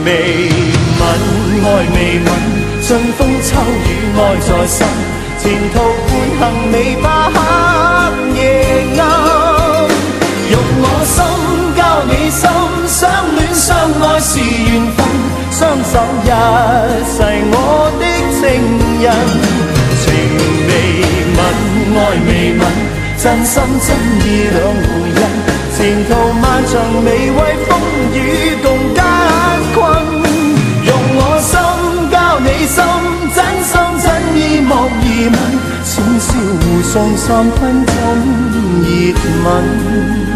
未泯，愛未泯，盡風秋雨愛在心，前途伴行未怕黑夜暗，用我心交你心，相戀相愛是緣分，相守一世我的情人，情未泯，愛未泯，真心真意兩回人，前途漫長未為風雨共艱困，用我心交你心，真心真意莫疑問，淺笑湖上3分鐘熱吻。